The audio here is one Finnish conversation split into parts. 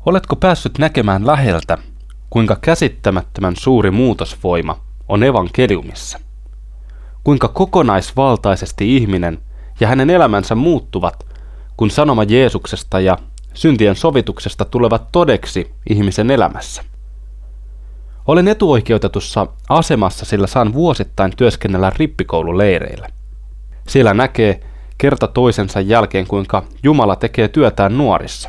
Oletko päässyt näkemään läheltä, kuinka käsittämättömän suuri muutosvoima on evankeliumissa? Kuinka kokonaisvaltaisesti ihminen ja hänen elämänsä muuttuvat, kun sanoma Jeesuksesta ja syntien sovituksesta tulevat todeksi ihmisen elämässä. Olen etuoikeutetussa asemassa, sillä saan vuosittain työskennellä rippikoululeireillä. Siellä näkee kerta toisensa jälkeen, kuinka Jumala tekee työtään nuorissa.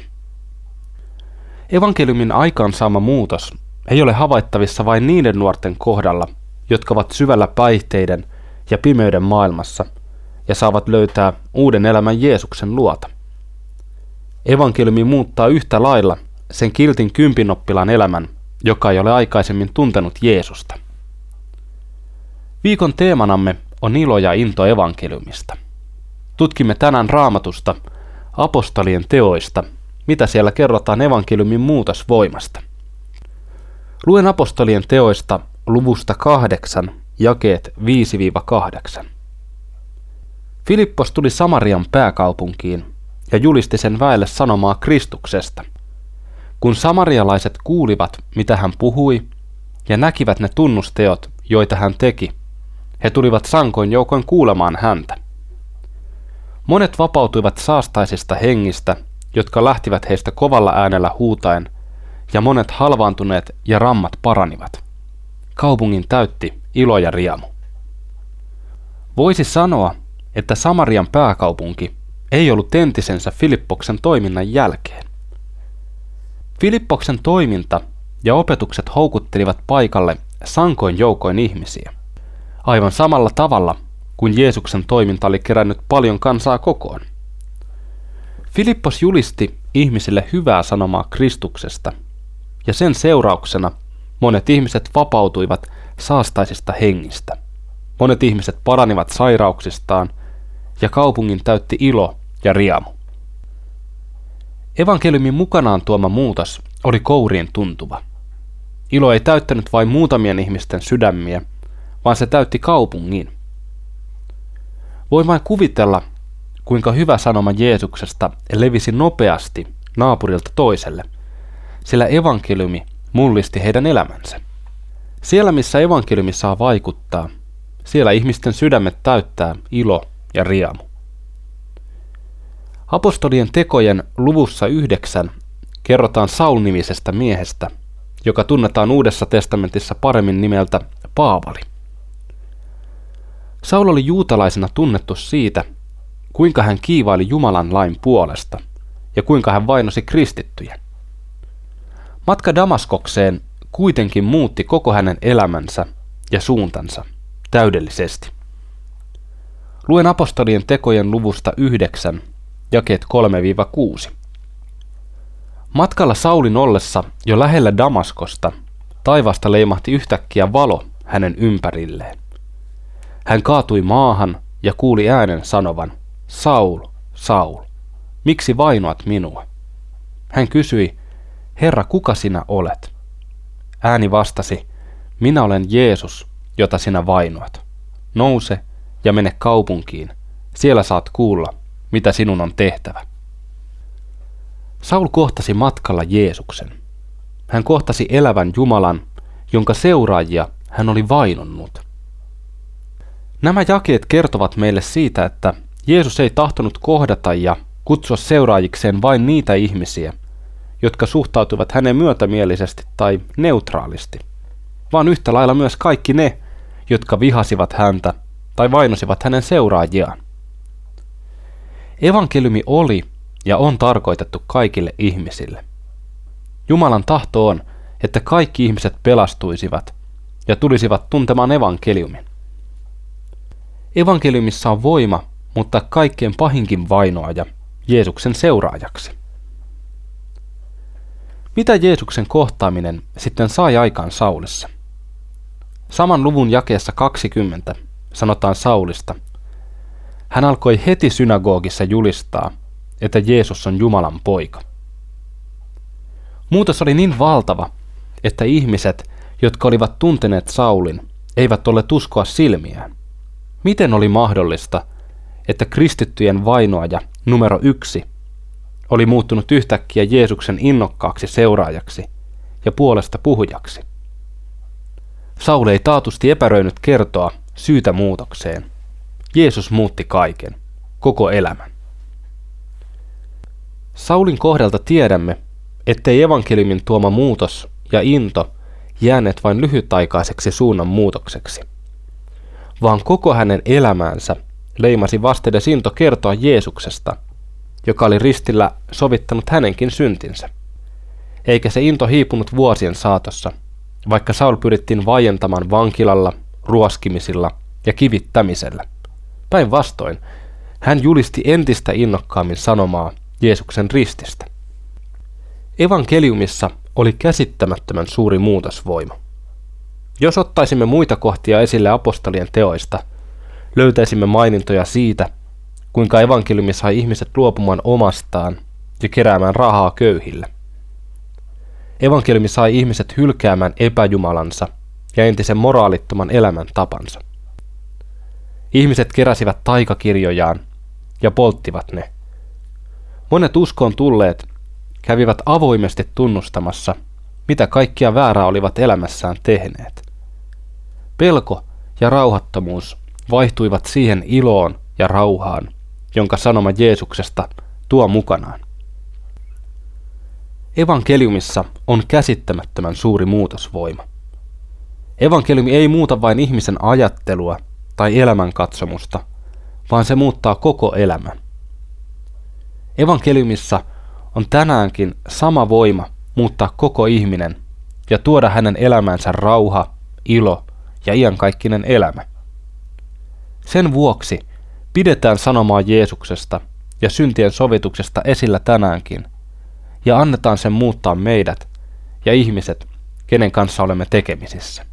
Evankeliumin aikaansaama muutos ei ole havaittavissa vain niiden nuorten kohdalla, jotka ovat syvällä päihteiden ja pimeyden maailmassa ja saavat löytää uuden elämän Jeesuksen luota. Evankeliumi muuttaa yhtä lailla sen kiltin kympinoppilaan elämän, joka ei ole aikaisemmin tuntenut Jeesusta. Viikon teemanamme on ilo ja into evankeliumista. Tutkimme tänään Raamatusta, apostolien teoista, mitä siellä kerrotaan evankeliumin muutosvoimasta. Luen apostolien teoista luvusta 8, jakeet 5-8. Filippos tuli Samarian pääkaupunkiin ja julisti sen väelle sanomaa Kristuksesta. Kun samarialaiset kuulivat, mitä hän puhui, ja näkivät ne tunnusteot, joita hän teki, he tulivat sankoin joukoin kuulemaan häntä. Monet vapautuivat saastaisista hengistä, jotka lähtivät heistä kovalla äänellä huutaen, ja monet halvaantuneet ja rammat paranivat. Kaupungin täytti ilo ja riemu. Voisi sanoa, että Samarian pääkaupunki ei ollut entisensä Filippoksen toiminnan jälkeen. Filippoksen toiminta ja opetukset houkuttelivat paikalle sankoin joukoin ihmisiä, aivan samalla tavalla kuin Jeesuksen toiminta oli kerännyt paljon kansaa kokoon. Filippos julisti ihmisille hyvää sanomaa Kristuksesta, ja sen seurauksena monet ihmiset vapautuivat saastaisista hengistä. Monet ihmiset paranivat sairauksistaan, ja kaupungin täytti ilo ja riemu. Evankeliumin mukanaan tuoma muutos oli kouriin tuntuva. Ilo ei täyttänyt vain muutamien ihmisten sydämiä, vaan se täytti kaupungin. Voin vain kuvitella, kuinka hyvä sanoma Jeesuksesta levisi nopeasti naapurilta toiselle, sillä evankeliumi mullisti heidän elämänsä. Siellä, missä evankeliumi saa vaikuttaa, siellä ihmisten sydämet täyttää ilo ja riemu. Apostolien tekojen luvussa 9 kerrotaan Saul-nimisestä miehestä, joka tunnetaan Uudessa testamentissa paremmin nimeltä Paavali. Saul oli juutalaisena tunnettu siitä, kuinka hän kiivaili Jumalan lain puolesta ja kuinka hän vainosi kristittyjä. Matka Damaskokseen kuitenkin muutti koko hänen elämänsä ja suuntansa täydellisesti. Luen apostolien tekojen luvusta 9, jakeet 3-6. Matkalla Saulin ollessa jo lähellä Damaskosta, taivaasta leimahti yhtäkkiä valo hänen ympärilleen. Hän kaatui maahan ja kuuli äänen sanovan, Saul, Saul, miksi vainoat minua? Hän kysyi, Herra, kuka sinä olet? Ääni vastasi, minä olen Jeesus, jota sinä vainoat. Nouse ja mene kaupunkiin, siellä saat kuulla, mitä sinun on tehtävä. Saul kohtasi matkalla Jeesuksen. Hän kohtasi elävän Jumalan, jonka seuraajia hän oli vainonnut. Nämä jakeet kertovat meille siitä, että Jeesus ei tahtonut kohdata ja kutsua seuraajikseen vain niitä ihmisiä, jotka suhtautuivat häneen myötämielisesti tai neutraalisti, vaan yhtä lailla myös kaikki ne, jotka vihasivat häntä tai vainosivat hänen seuraajiaan. Evankeliumi oli ja on tarkoitettu kaikille ihmisille. Jumalan tahto on, että kaikki ihmiset pelastuisivat ja tulisivat tuntemaan evankeliumin. Evankeliumissa on voima muuttaa kaikkein pahinkin vainoaja Jeesuksen seuraajaksi. Mitä Jeesuksen kohtaaminen sitten sai aikaan Saulissa? Saman luvun jakeessa 20 sanotaan Saulista. Hän alkoi heti synagogissa julistaa, että Jeesus on Jumalan poika. Muutos oli niin valtava, että ihmiset, jotka olivat tunteneet Saulin, eivät olleet uskoa silmiään. Miten oli mahdollista, että kristittyjen vainoaja numero 1 oli muuttunut yhtäkkiä Jeesuksen innokkaaksi seuraajaksi ja puolesta puhujaksi. Saul ei taatusti epäröinyt kertoa syytä muutokseen. Jeesus muutti kaiken, koko elämän. Saulin kohdalta tiedämme, ettei evankeliumin tuoma muutos ja into jääneet vain lyhytaikaiseksi suunnanmuutokseksi, vaan koko hänen elämäänsä leimasi vastedes into kertoa Jeesuksesta, joka oli ristillä sovittanut hänenkin syntinsä. Eikä se into hiipunut vuosien saatossa, vaikka Saul pyrittiin vaientamaan vankilalla, ruoskimisilla ja kivittämisellä. Päinvastoin, hän julisti entistä innokkaammin sanomaa Jeesuksen rististä. Evankeliumissa oli käsittämättömän suuri muutosvoima. Jos ottaisimme muita kohtia esille apostolien teoista, löytäisimme mainintoja siitä, kuinka evankeliumi sai ihmiset luopumaan omastaan ja keräämään rahaa köyhille. Evankeliumi sai ihmiset hylkäämään epäjumalansa ja entisen moraalittoman elämäntapansa. Ihmiset keräsivät taikakirjojaan ja polttivat ne. Monet uskoon tulleet kävivät avoimesti tunnustamassa, mitä kaikkia väärää olivat elämässään tehneet. Pelko ja rauhattomuus vaihtuivat siihen iloon ja rauhaan, jonka sanoma Jeesuksesta tuo mukanaan. Evankeliumissa on käsittämättömän suuri muutosvoima. Evankeliumi ei muuta vain ihmisen ajattelua tai elämänkatsomusta, vaan se muuttaa koko elämän. Evankeliumissa on tänäänkin sama voima muuttaa koko ihminen ja tuoda hänen elämänsä rauha, ilo ja iankaikkinen elämä. Sen vuoksi pidetään sanomaa Jeesuksesta ja syntien sovituksesta esillä tänäänkin ja annetaan sen muuttaa meidät ja ihmiset, kenen kanssa olemme tekemisissä.